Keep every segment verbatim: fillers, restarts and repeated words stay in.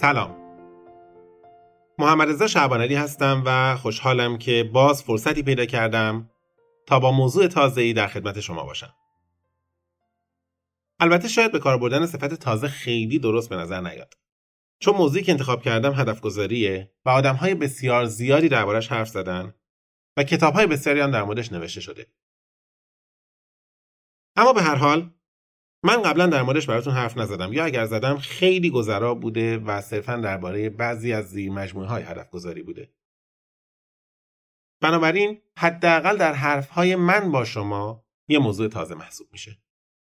سلام، محمد رضا شعبانعلی هستم و خوشحالم که باز فرصتی پیدا کردم تا با موضوع تازه‌ای در خدمت شما باشم. البته شاید به کار بردن صفت تازه خیلی درست به نظر نیاد، چون موضوعی که انتخاب کردم هدف گذاریه و آدم‌های بسیار زیادی دربارش حرف زدن و کتاب‌های بسیاری هم در موردش نوشته شده. اما به هر حال من قبلا در موردش براتون حرف نزدم، یا اگر زدم خیلی گذرا بوده و صرفاً درباره بعضی از زیر مجموعه‌های هدف گذاری بوده. بنابراین حداقل در حرف‌های من با شما یه موضوع تازه محسوب میشه.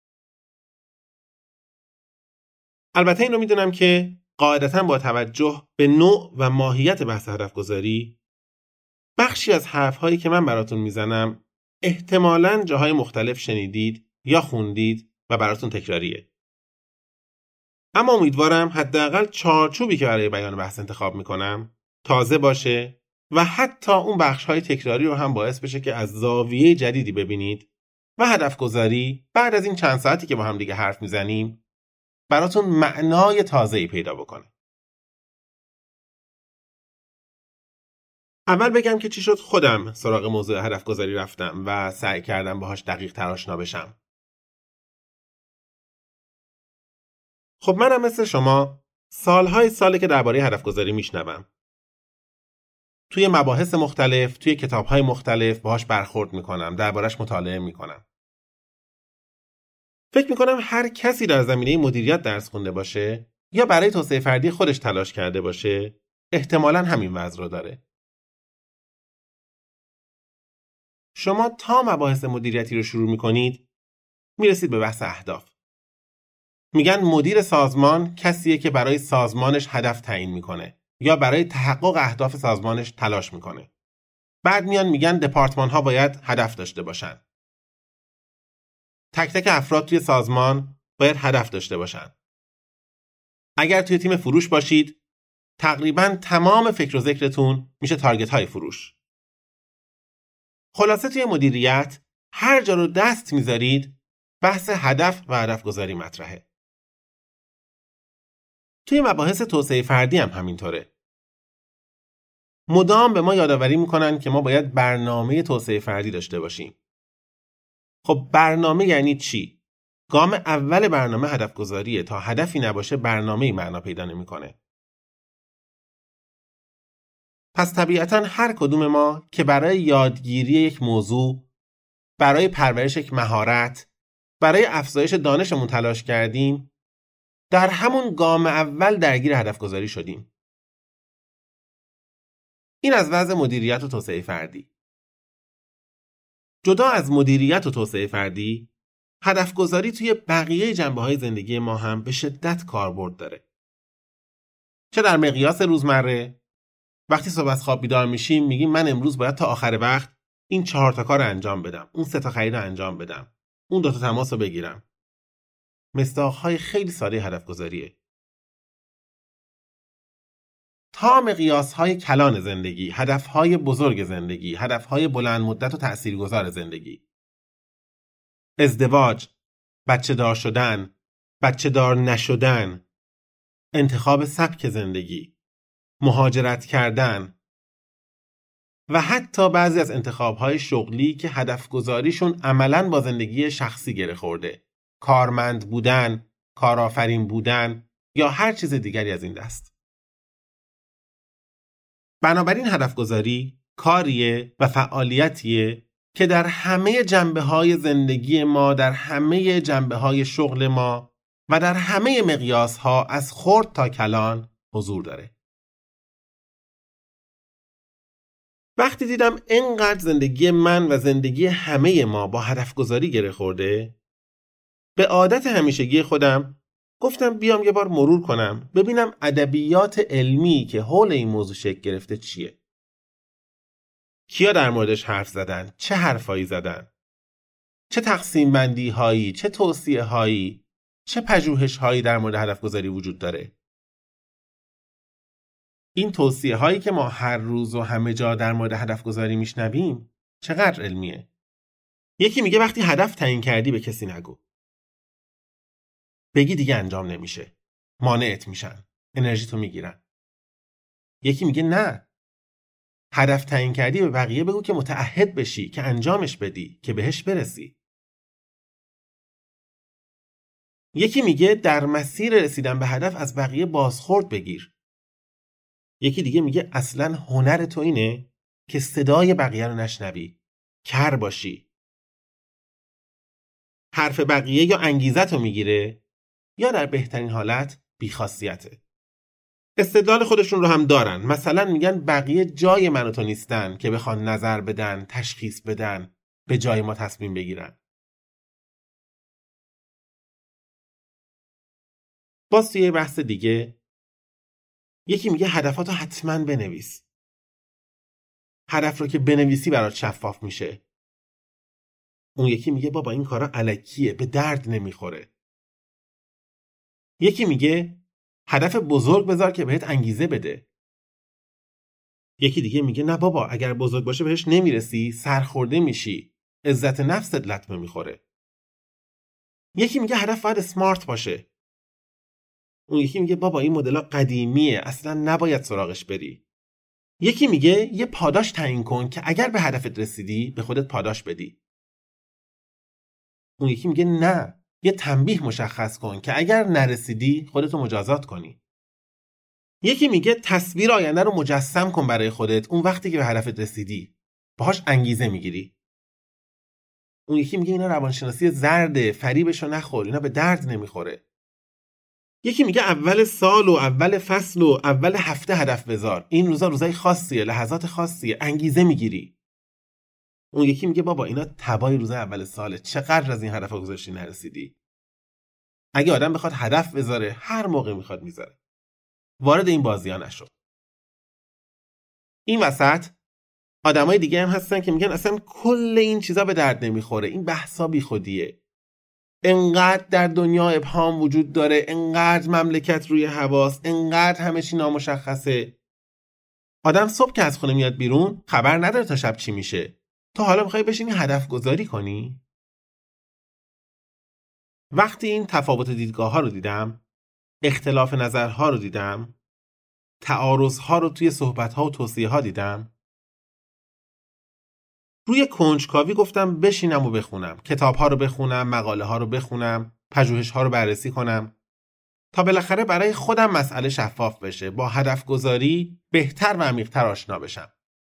البته این رو میدونم که قاعدتاً با توجه به نوع و ماهیت بحث هدف گذاری بخشی از حرف‌هایی که من براتون میزنم احتمالاً جاهای مختلف شنیدید یا خوندید و براتون تکراریه. اما امیدوارم حداقل چارچوبی که برای بیان بحث انتخاب میکنم تازه باشه و حتی اون بخش‌های تکراری رو هم باعث بشه که از زاویه جدیدی ببینید و هدف گذاری بعد از این چند ساعتی که با هم دیگه حرف میزنیم براتون معنای تازه‌ای پیدا بکنه. اول بگم که چی شد خودم سراغ موضوع هدف گذاری رفتم و سعی کردم باهاش دقیق تر آشنا بشم. خب منم مثل شما سالهای ساله که درباره هدف گذاری میشنوم. توی مباحث مختلف، توی کتابهای مختلف باهاش برخورد میکنم، دربارش مطالعه میکنم. فکر میکنم هر کسی در زمینه مدیریت درس خونده باشه یا برای توسعه فردی خودش تلاش کرده باشه، احتمالاً همین وضع رو داره. شما تا مباحث مدیریتی رو شروع میکنید، میرسید به بحث اهداف. میگن مدیر سازمان کسیه که برای سازمانش هدف تعیین میکنه یا برای تحقق اهداف سازمانش تلاش میکنه. بعد میان میگن دپارتمان ها باید هدف داشته باشن. تک تک افراد توی سازمان باید هدف داشته باشن. اگر توی تیم فروش باشید، تقریباً تمام فکر و ذکرتون میشه تارگت های فروش. خلاصه توی مدیریت هر جا رو دست میذارید بحث هدف و هدف گذاری مطرحه. توی مباحث توسعه فردی هم همینطوره. مدام به ما یادآوری میکنن که ما باید برنامه توسعه فردی داشته باشیم. خب برنامه یعنی چی؟ گام اول برنامه هدف گذاریه. تا هدفی نباشه برنامه‌ای معنا پیدا نمیکنه. پس طبیعتاً هر کدوم ما که برای یادگیری یک موضوع، برای پرورش یک مهارت، برای افزایش دانشمون تلاش کردیم، در همون گام اول درگیر هدف گذاری شدیم. این از وضع مدیریت و توسعه فردی. جدا از مدیریت و توسعه فردی، هدف گذاری توی بقیه جنبه‌های زندگی ما هم به شدت کاربرد داره. چه در مقیاس روزمره، وقتی صبح از خواب بیدار میشیم میگیم من امروز باید تا آخر وقت این چهار تا کار انجام بدم، اون سه تا خرید انجام بدم، اون دو تا تماس رو بگیرم. مصداق‌های خیلی ساده هدف گذاریه. تا مقیاس‌های کلان زندگی، هدف‌های بزرگ زندگی، هدف‌های بلند مدت و تأثیرگذار زندگی. ازدواج، بچه دار شدن، بچه دار نشدن، انتخاب سبک زندگی، مهاجرت کردن و حتی بعضی از انتخاب‌های شغلی که هدف گذاریشون عملاً با زندگی شخصی گره خورده. کارمند بودن، کارآفرین بودن یا هر چیز دیگری از این دست. بنابراین هدف گذاری کاریه و فعالیتیه که در همه جنبه‌های زندگی ما، در همه جنبه‌های شغل ما و در همه مقیاس‌ها از خرد تا کلان حضور داره. وقتی دیدم اینقدر زندگی من و زندگی همه ما با هدف گذاری گره خورده، به عادت همیشگی خودم گفتم بیام یه بار مرور کنم ببینم ادبیات علمی که حول این موضوع شکل گرفته چیه. کیا در موردش حرف زدن؟ چه حرفایی زدن؟ چه تقسیم بندی هایی، چه توصیه هایی، چه پژوهش هایی در مورد هدف گذاری وجود داره؟ این توصیه هایی که ما هر روز و همه جا در مورد هدف گذاری میشنویم چقدر علمیه؟ یکی میگه وقتی هدف تعیین کردی به کسی نگو. بگی دیگه انجام نمیشه. مانعت میشن. انرژی تو میگیرن. یکی میگه نه، هدف تعیین کردی، به بقیه بگو که متعهد بشی، که انجامش بدی، که بهش برسی. یکی میگه در مسیر رسیدن به هدف از بقیه بازخورد بگیر. یکی دیگه میگه اصلا هنر تو اینه که صدای بقیه رو نشنوی، کر باشی. حرف بقیه یا انگیزت رو میگیره یا در بهترین حالت بیخاصیته. استدلال خودشون رو هم دارن. مثلا میگن بقیه جای من و تو نیستن که بخوان نظر بدن، تشخیص بدن، به جای ما تصمیم بگیرن. باز توی بحث دیگه یکی میگه هدفاتو حتما بنویس. هدف رو که بنویسی برات شفاف میشه. اون یکی میگه بابا این کارا الکیه، به درد نمیخوره. یکی میگه هدف بزرگ بذار که بهت انگیزه بده. یکی دیگه میگه نه بابا اگر بزرگ باشه بهش نمیرسی، سرخورده میشی، عزت نفست لطمه میخوره. یکی میگه هدف باید اسمارت باشه. اون یکی میگه بابا این مدل‌ها قدیمیه، اصلا نباید سراغش بری. یکی میگه یه پاداش تعیین کن که اگر به هدفت رسیدی به خودت پاداش بدی. اون یکی میگه نه، یه تنبیه مشخص کن که اگر نرسیدی خودتو مجازات کنی. یکی میگه تصویر آینده رو مجسم کن برای خودت اون وقتی که به هدفت رسیدی، باهاش انگیزه میگیری. اون یکی میگه اینا روانشناسی زرده، فریبشو نخور، اینا به درد نمیخوره. یکی میگه اول سال و اول فصل و اول هفته هدف بذار، این روزا روزای خاصیه، لحظات خاصیه، انگیزه میگیری. اون یکی میگه بابا اینا تبای روزای اول ساله، چقدر از این هدفا گذاشتی نرسیدی. اگه آدم بخواد هدف بذاره هر موقع میخواد میذاره. وارد این بازی‌ها نشو. این وسط آدمای دیگه هم هستن که میگن اصلا کل این چیزا به درد نمیخوره، این بحثا بیخودیه. انقدر در دنیا ابهام وجود داره، انقدر مملکت روی حواس، انقدر همه چی نامشخصه. آدم صبح که از خونه میاد بیرون خبر نداره تا شب چی میشه. تو حالا میخوای بشینی هدف گذاری کنی؟ وقتی این تفاوت دیدگاه ها رو دیدم، اختلاف نظرها رو دیدم، تعارض ها رو توی صحبت ها و توصیه ها دیدم، روی کنجکاوی گفتم بشینم و بخونم، کتاب ها رو بخونم، مقاله ها رو بخونم، پژوهش ها رو بررسی کنم تا بالاخره برای خودم مسئله شفاف بشه، با هدف گذاری بهتر و عمیق‌تر آشنا بشم.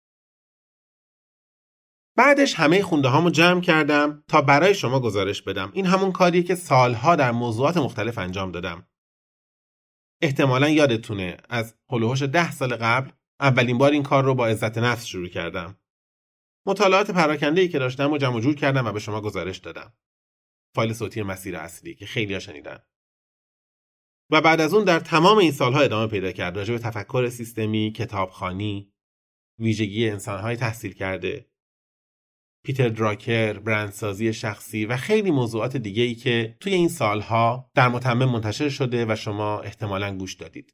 بعدش همه خونده هامو جمع کردم تا برای شما گزارش بدم. این همون کاریه که سالها در موضوعات مختلف انجام دادم. احتمالاً یادتونه از هلوهوش ده سال قبل اولین بار این کار رو با عزت نفس شروع کردم. مطالعات پراکنده‌ای که داشتم و جمع و جور کردم و به شما گزارش دادم. فایل صوتی مسیر اصلی که خیلی‌ها شنیدن. و بعد از اون در تمام این سالها ادامه پیدا کرد راجع به تفکر سیستمی، کتابخوانی، ویژگی انسان‌های تحصیل کرده، پیتر دراکر، برندسازی شخصی و خیلی موضوعات دیگه‌ای که توی این سالها در متمم منتشر شده و شما احتمالاً گوش دادید.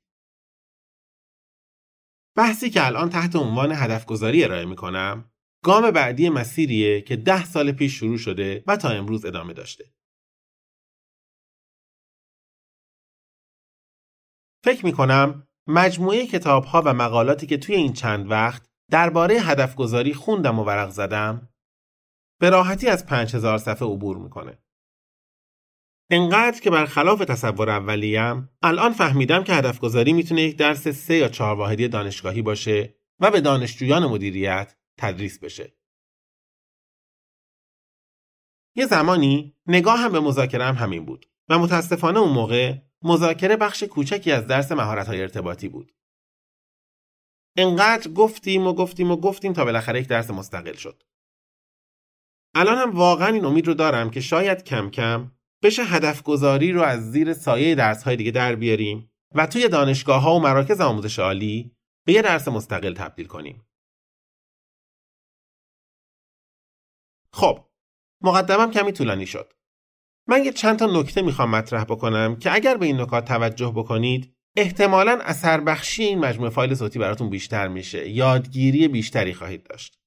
بحثی که الان تحت عنوان هدف گذاری ارائه می‌کنم، گام بعدی مسیریه که ده سال پیش شروع شده و تا امروز ادامه داشته. فکر می‌کنم مجموعه کتاب‌ها و مقالاتی که توی این چند وقت درباره هدف گذاری خوندم و ورق زدم، به راحتی از پنج هزار صفحه عبور میکنه. انقدر که برخلاف تصور اولیم، الان فهمیدم که هدف گذاری میتونه یک درس سه یا چهار واحدی دانشگاهی باشه و به دانشجویان مدیریت تدریس بشه. یه زمانی نگاه هم به مذاکره هم همین بود و متاسفانه اون موقع مذاکره بخش کوچکی از درس مهارت‌های ارتباطی بود. انقدر گفتیم و گفتیم و گفتیم تا بالاخره یک درس مستقل شد. الان هم واقعا این امید رو دارم که شاید کم کم بشه هدف گذاری رو از زیر سایه درس‌های دیگه در بیاریم و توی دانشگاه‌ها و مراکز آموزش عالی به یه درس مستقل تبدیل کنیم. خب، مقدمم کمی طولانی شد. من یه چند تا نکته میخوام مطرح بکنم که اگر به این نکات توجه بکنید، احتمالاً اثر بخشی این مجموعه فایل صوتی براتون بیشتر میشه، یادگیری بیشتری خواهید داشت.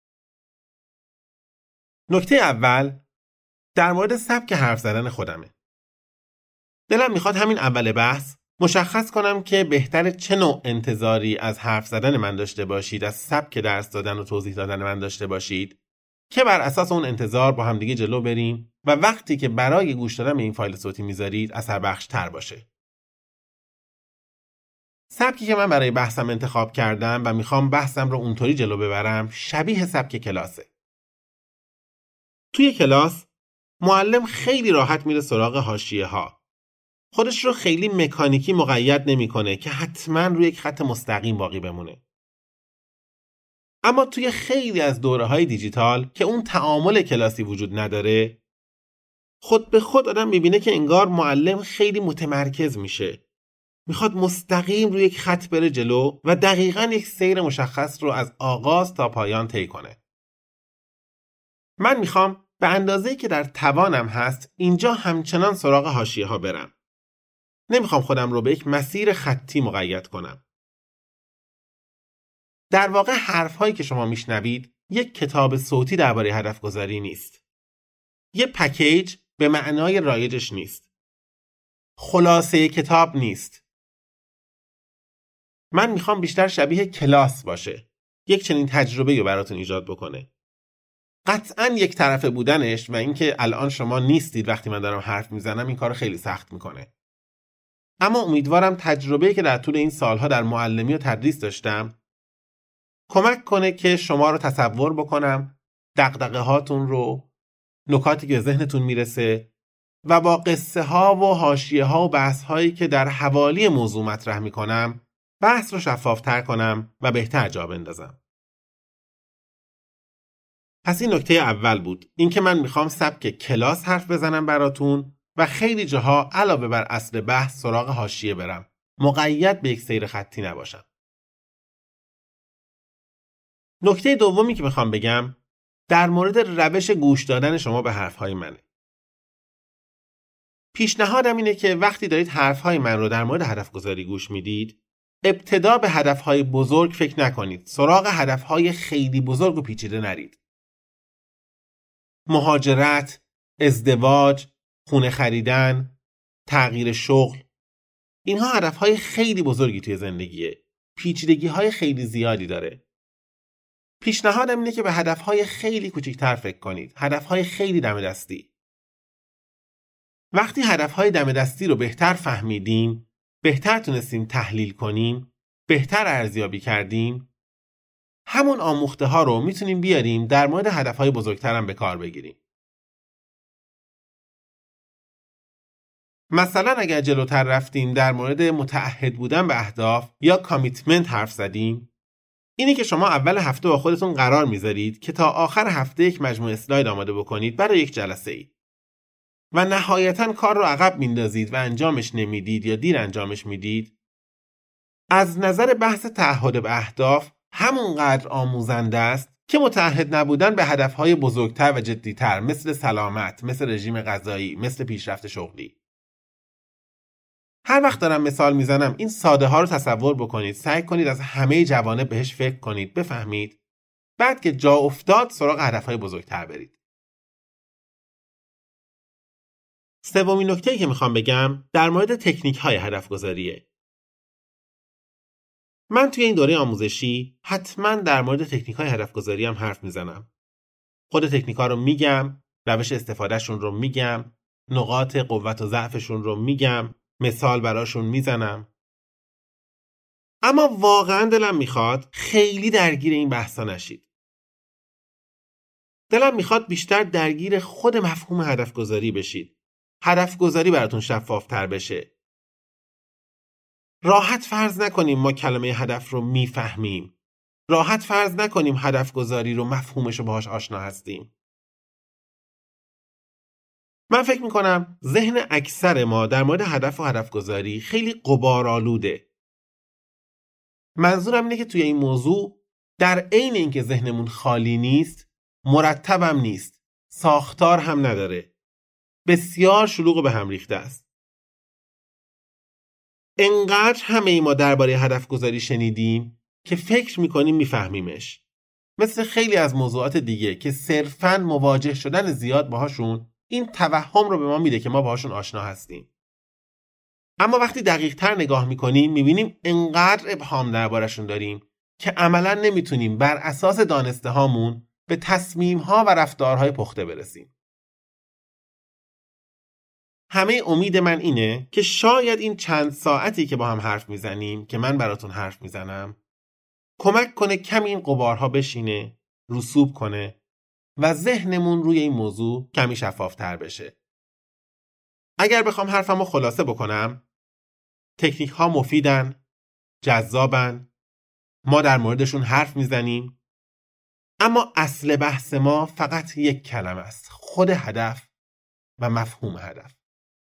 نکته اول در مورد سبک حرف زدن خودمه. دلم میخواد همین اول بحث مشخص کنم که بهتر چه نوع انتظاری از حرف زدن من داشته باشید، از سبک درس دادن و توضیح دادن من داشته باشید که بر اساس اون انتظار با هم دیگه جلو بریم و وقتی که برای گوش دادن به این فایل صوتی میذارید اثر بخش تر باشه. سبکی که من برای بحثم انتخاب کردم و میخوام بحثم رو اونطوری جلو ببرم شبیه سبک کلاسه. توی کلاس معلم خیلی راحت میره سراغ حاشیه ها. خودش رو خیلی مکانیکی مقید نمیکنه که حتما روی یک خط مستقیم باقی بمونه. اما توی خیلی از دوره‌های دیجیتال که اون تعامل کلاسی وجود نداره، خود به خود آدم میبینه که انگار معلم خیلی متمرکز میشه. میخواد مستقیم روی یک خط بره جلو و دقیقاً یک سیر مشخص رو از آغاز تا پایان طی کنه. من میخوام به اندازه‌ای که در توانم هست اینجا همچنان سراغ حاشیه ها برم. نمیخوام خودم رو به یک مسیر خطی مقید کنم. در واقع حرف‌هایی که شما میشنوید یک کتاب صوتی درباره هدف گذاری نیست. یه پکیج به معنای رایجش نیست. خلاصه کتاب نیست. من میخوام بیشتر شبیه کلاس باشه. یک چنین تجربه‌ای رو براتون ایجاد بکنه. قطعاً یک طرفه بودنش و اینکه الان شما نیستید وقتی من دارم حرف میزنم این کارو خیلی سخت میکنه. اما امیدوارم تجربه‌ای که در طول این سالها در معلمی و تدریس داشتم کمک کنه که شما رو تصور بکنم، دغدغه هاتون رو، نکاتی که به ذهنتون میرسه و با قصه ها و حاشیه ها و بحث هایی که در حوالی موضوع مطرح میکنم بحث رو شفافتر کنم و بهتر جا بندازم. پس این نکته اول بود، این که من میخوام سبک کلاس حرف بزنم براتون و خیلی جاها علاوه بر اصل بحث سراغ حاشیه برم، مقید به یک سیر خطی نباشم. نکته دومی که میخوام بگم در مورد روش گوش دادن شما به حرفهای منه. پیشنهادم اینه که وقتی دارید حرفهای من رو در مورد هدف گذاری گوش میدید، ابتدا به هدفهای بزرگ فکر نکنید، سراغ هدفهای خیلی بزرگ و پیچیده نرید. مهاجرت، ازدواج، خونه خریدن، تغییر شغل، اینها هدفهای خیلی بزرگی توی زندگیه. پیچیدگی‌های خیلی زیادی داره. پیشنهادم اینه که به هدفهای خیلی کوچکتر فکر کنید، هدفهای خیلی دم دستی. وقتی هدفهای دم دستی رو بهتر فهمیدیم، بهتر تونستیم تحلیل کنیم، بهتر ارزیابی کردیم، همون آموخته ها رو میتونیم بیاریم در مورد هدفهای بزرگتر هم به کار بگیریم. مثلا اگر جلوتر رفتیم در مورد متعهد بودن به اهداف یا کامیتمنت حرف زدیم، اینی که شما اول هفته با خودتون قرار میذارید که تا آخر هفته یک مجموعه اسلاید آماده بکنید برای یک جلسه ای و نهایتاً کار رو عقب میندازید و انجامش نمیدید یا دیر انجامش میدید، از نظر بحث تعهد به اهداف همونقدر آموزنده است که متعهد نبودن به هدفهای بزرگتر و جدیتر مثل سلامت، مثل رژیم غذایی، مثل پیشرفت شغلی. هر وقت دارم مثال میزنم این ساده ها رو تصور بکنید، سعی کنید از همه جوانب بهش فکر کنید، بفهمید، بعد که جا افتاد سراغ هدفهای بزرگتر برید. سومین نکته‌ای که میخوام بگم در مورد تکنیک های هدف گذاریه. من توی این دوره آموزشی حتما در مورد تکنیک های هدف گذاری هم حرف میزنم. خود تکنیک ها رو میگم، روش استفادهشون رو میگم، نقاط قوت و ضعفشون رو میگم، مثال براشون میزنم. اما واقعا دلم میخواد خیلی درگیر این بحثا نشید. دلم میخواد بیشتر درگیر خود مفهوم هدف گذاری بشید. هدف گذاری براتون شفافتر بشه. راحت فرض نکنیم ما کلمه هدف رو میفهمیم. راحت فرض نکنیم هدف گذاری رو مفهومش رو باهاش آشنا هستیم. من فکر میکنم ذهن اکثر ما در مورد هدف و هدف گذاری خیلی غبارآلوده. منظورم اینه که توی این موضوع در عین اینکه ذهنمون خالی نیست، مرتبم نیست، ساختار هم نداره. بسیار شلوغ و به هم ریخته است. انقدر همه ای ما درباره هدف گذاری شنیدیم که فکر میکنیم میفهمیمش. مثل خیلی از موضوعات دیگه که صرفاً مواجه شدن زیاد باهاشون این توهم رو به ما میده که ما باهاشون آشنا هستیم. اما وقتی دقیق تر نگاه میکنیم میبینیم انقدر ابهام دربارشون داریم که عملا نمیتونیم بر اساس دانسته هامون به تصمیم ها و رفتارهای پخته برسیم. همه امید من اینه که شاید این چند ساعتی که با هم حرف میزنیم که من براتون حرف میزنم کمک کنه کمی این غبارها بشینه، رسوب کنه و ذهنمون روی این موضوع کمی شفافتر بشه. اگر بخوام حرفمو خلاصه بکنم، تکنیک ها مفیدن، جذابن، ما در موردشون حرف میزنیم، اما اصل بحث ما فقط یک کلمه است: خود هدف و مفهوم هدف.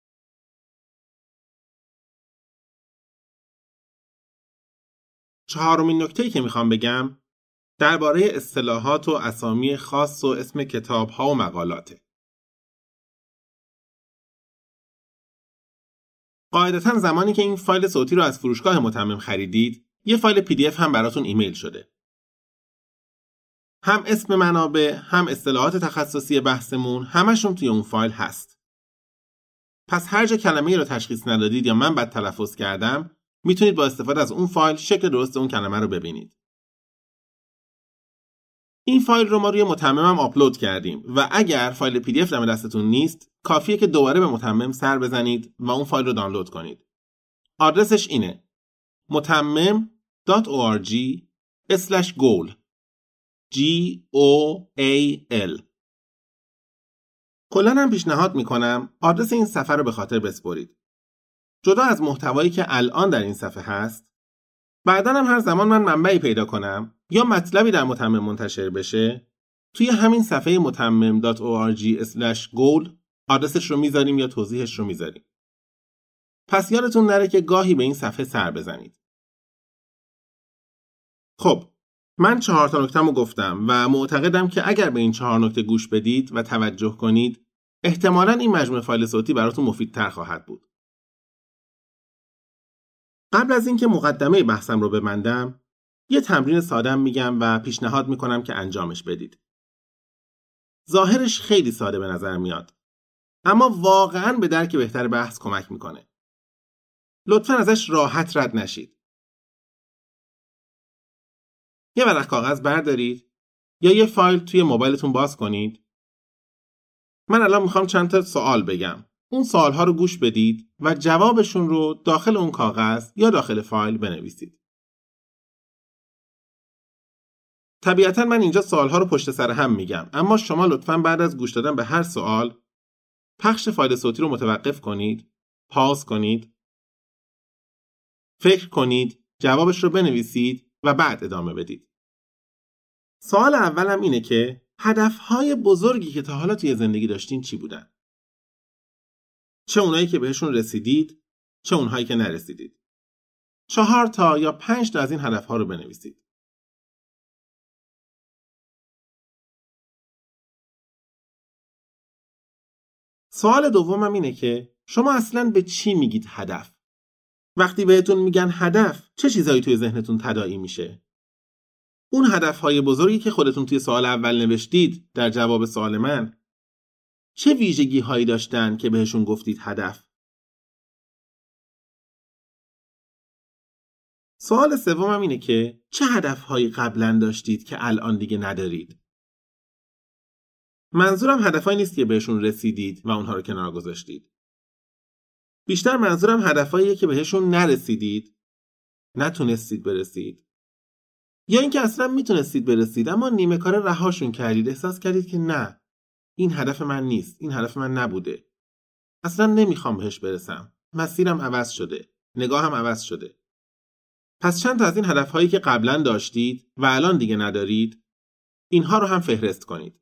چهارمین نکته‌ای که میخوام بگم درباره اصطلاحات و اسامی خاص و اسم کتاب‌ها و مقالاته. قاعدتاً زمانی که این فایل صوتی رو از فروشگاه متمم خریدید، یه فایل پی دی اف هم براتون ایمیل شده. هم اسم منابع، هم اصطلاحات تخصصی بحثمون، همشون توی اون فایل هست. پس هر جا کلمه‌ای رو تشخیص ندادید یا من بد تلفظ کردم، میتونید با استفاده از اون فایل شکل درست اون کلمه رو ببینید. این فایل رو ما روی متممم آپلود کردیم و اگر فایل پی دی اف دم دستتون نیست، کافیه که دوباره به متمم سر بزنید و اون فایل رو دانلود کنید. آدرسش اینه: متمم دات او آر جی اسلش گول جی او ای ال. کلاً هم پیشنهاد میکنم آدرس این صفحه رو به خاطر بسپرید. جدا از محتوایی که الان در این صفحه هست، بعداً هم هر زمان من منبعی پیدا کنم یا مطلبی در متمم منتشر بشه، توی همین صفحه متمم دات او آر جی اسلش گول آدرسش رو میذاریم یا توضیحش رو میذاریم. پس یادتون نره که گاهی به این صفحه سر بزنید. خب، من چهار تا نکته‌مو گفتم و معتقدم که اگر به این چهار نکته گوش بدید و توجه کنید، احتمالاً این مجموعه فایل صوتی براتون مفیدتر خواهد بود. قبل از اینکه مقدمه بحثم رو ببندم، یه تمرین ساده‌ام میگم و پیشنهاد میکنم که انجامش بدید. ظاهرش خیلی ساده به نظر میاد، اما واقعاً به درک بهتر بحث کمک میکنه. لطفاً ازش راحت رد نشید. یه ورق کاغذ بردارید یا یه فایل توی موبایلتون باز کنید. من الان میخوام چند تا سوال بگم. اون سوالها رو گوش بدید و جوابشون رو داخل اون کاغذ یا داخل فایل بنویسید. طبیعتاً من اینجا سوالها رو پشت سر هم میگم، اما شما لطفاً بعد از گوش دادن به هر سوال پخش فایل صوتی رو متوقف کنید، پاز کنید، فکر کنید، جوابش رو بنویسید و بعد ادامه بدید. سوال اولم اینه که هدفهای بزرگی که تا حالا توی زندگی داشتین چی بودن؟ چه اونایی که بهشون رسیدید، چه اونهایی که نرسیدید. چهار تا یا پنج تا از این هدفها رو بنویسید. سوال دومم اینه که شما اصلاً به چی میگید هدف؟ وقتی بهتون میگن هدف، چه چیزایی توی ذهنتون تداعی میشه؟ اون هدفهای بزرگی که خودتون توی سوال اول نوشتید در جواب سوال من، چه ویژگی هایی داشتن که بهشون گفتید هدف؟ سوال سومم اینه که چه هدفهایی قبلا داشتید که الان دیگه ندارید؟ منظورم هدفهایی نیست که بهشون رسیدید و اونها رو کنار گذاشتید. بیشتر منظورم هدفهاییه که بهشون نرسیدید، نتونستید برسید، یا اینکه اصلا میتونستید برسید اما نیمه کاره رهاشون کردید، احساس کردید که نه، این هدف من نیست، این هدف من نبوده، اصلا نمیخوام بهش برسم، مسیرم عوض شده، نگاهم عوض شده. پس چند تا از این هدفهایی که قبلا داشتید و الان دیگه ندارید، اینها رو هم فهرست کنید.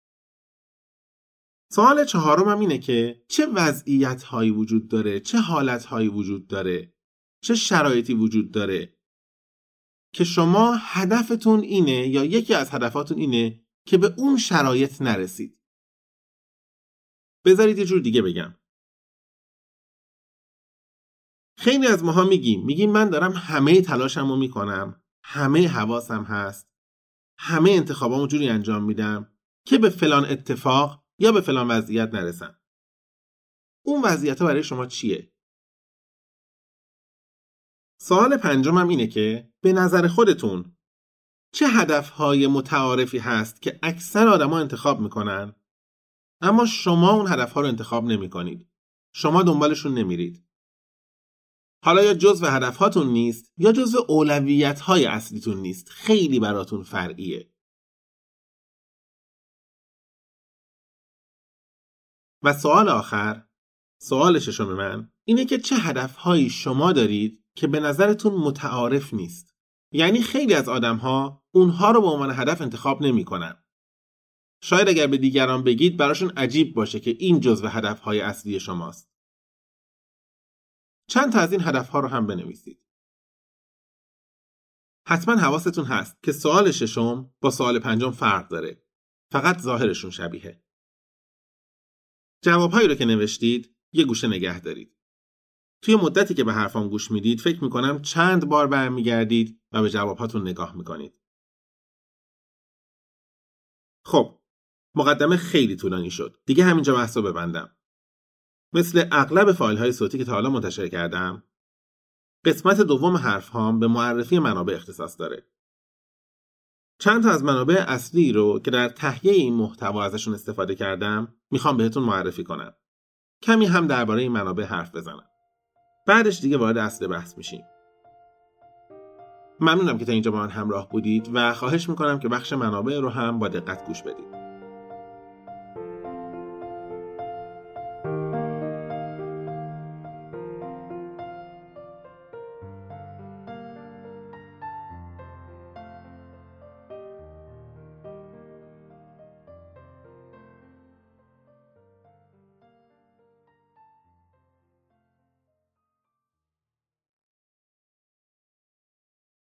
سوال چهارم هم اینه که چه وضعیت هایی وجود داره، چه حالت هایی وجود داره، چه شرایطی وجود داره که شما هدفتون اینه یا یکی از هدفاتون اینه که به اون شرایط نرسید. بذارید یه جور دیگه بگم. خیلی از ماها میگیم میگیم من دارم همه تلاشمو میکنم، همه حواسم هست، همه انتخابامو جوری انجام میدم که به فلان اتفاق یا به فلان وضعیت نرسم. اون وضعیت برای شما چیه؟ سوال پنجمم اینه که به نظر خودتون چه هدفهای متعارفی هست که اکثر آدما انتخاب میکنن اما شما اون هدفها رو انتخاب نمیکنید. شما دنبالشون نمیرید. حالا یا جزو هدفهاتون نیست یا جزو اولویت‌های اصلیتون نیست. خیلی براتون فرعیه. و سوال آخر، سوال ششم من اینه که چه هدفهایی شما دارید که به نظرتون متعارف نیست. یعنی خیلی از آدم‌ها اونها رو به عنوان هدف انتخاب نمی‌کنن. شاید اگر به دیگران بگید براشون عجیب باشه که این جزو هدف‌های اصلی شماست. چند تا از این هدف‌ها رو هم بنویسید. حتما حواستون هست که سوال ششم با سوال پنجم فرق داره. فقط ظاهرشون شبیه. جوابهایی رو که نوشتید یه گوشه نگه دارید. توی مدتی که به حرفام گوش میدید فکر میکنم چند بار برمیگردید و به جوابهاتون نگاه میکنید. خب، مقدمه خیلی طولانی شد. دیگه همینجا بحثو ببندم. مثل اغلب فایل های صوتی که تا حالا منتشر کردم، قسمت دوم حرف هام به معرفی منابع اختصاص داره. چند تا از منابع اصلی رو که در تهیه این محتوا ازشون استفاده کردم میخوام بهتون معرفی کنم. کمی هم درباره این منابع حرف بزنم. بعدش دیگه وارد اصل بحث میشیم. ممنونم که تا اینجا با من همراه بودید و خواهش میکنم که بخش منابع رو هم با دقت گوش بدید.